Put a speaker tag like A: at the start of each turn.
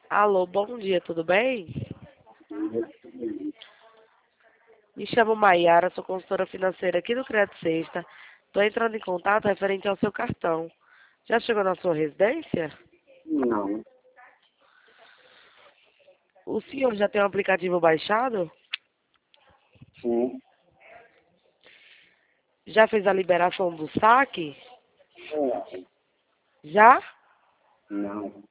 A: Alô, bom dia, tudo bem? Me chamo Maiara, sou consultora financeira aqui do Crédito Sexta. Estou entrando em contato referente ao seu cartão. Já chegou na sua residência?
B: Não.
A: O senhor já tem um aplicativo baixado?
B: Sim.
A: Já fez a liberação do saque?
B: É.
A: Já?
B: Não.